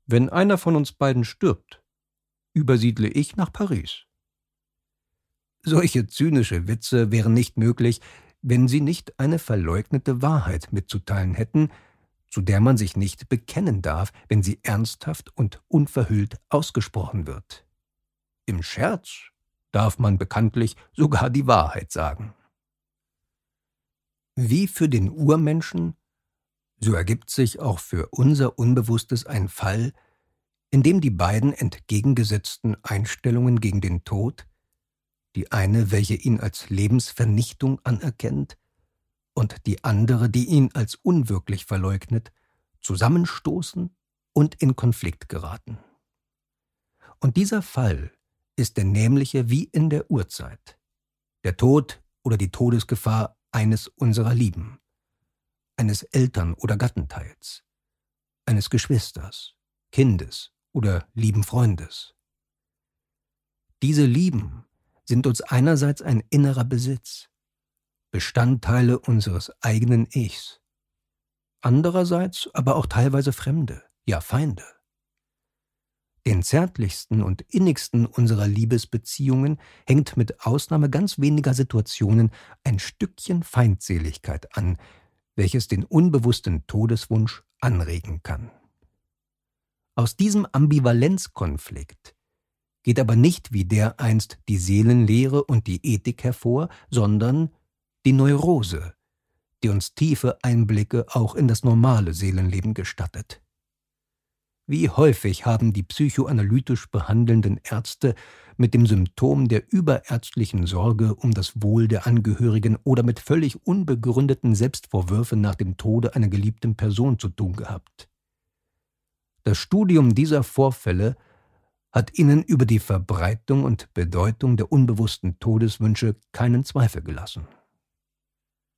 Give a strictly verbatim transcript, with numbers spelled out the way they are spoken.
Wenn einer von uns beiden stirbt, übersiedle ich nach Paris. Solche zynische Witze wären nicht möglich, wenn sie nicht eine verleugnete Wahrheit mitzuteilen hätten, zu der man sich nicht bekennen darf, wenn sie ernsthaft und unverhüllt ausgesprochen wird. Im Scherz darf man bekanntlich sogar die Wahrheit sagen. Wie für den Urmenschen, so ergibt sich auch für unser Unbewusstes ein Fall, in dem die beiden entgegengesetzten Einstellungen gegen den Tod, die eine, welche ihn als Lebensvernichtung anerkennt, und die andere, die ihn als unwirklich verleugnet, zusammenstoßen und in Konflikt geraten. Und dieser Fall ist der nämliche wie in der Urzeit, der Tod oder die Todesgefahr eines unserer Lieben, eines Eltern- oder Gattenteils, eines Geschwisters, Kindes oder lieben Freundes. Diese Lieben sind uns einerseits ein innerer Besitz, Bestandteile unseres eigenen Ichs, andererseits aber auch teilweise Fremde, ja Feinde. Den zärtlichsten und innigsten unserer Liebesbeziehungen hängt mit Ausnahme ganz weniger Situationen ein Stückchen Feindseligkeit an, welches den unbewussten Todeswunsch anregen kann. Aus diesem Ambivalenzkonflikt geht aber nicht wie dereinst die Seelenlehre und die Ethik hervor, sondern die Neurose, die uns tiefe Einblicke auch in das normale Seelenleben gestattet. Wie häufig haben die psychoanalytisch behandelnden Ärzte mit dem Symptom der überärztlichen Sorge um das Wohl der Angehörigen oder mit völlig unbegründeten Selbstvorwürfen nach dem Tode einer geliebten Person zu tun gehabt. Das Studium dieser Vorfälle hat ihnen über die Verbreitung und Bedeutung der unbewussten Todeswünsche keinen Zweifel gelassen.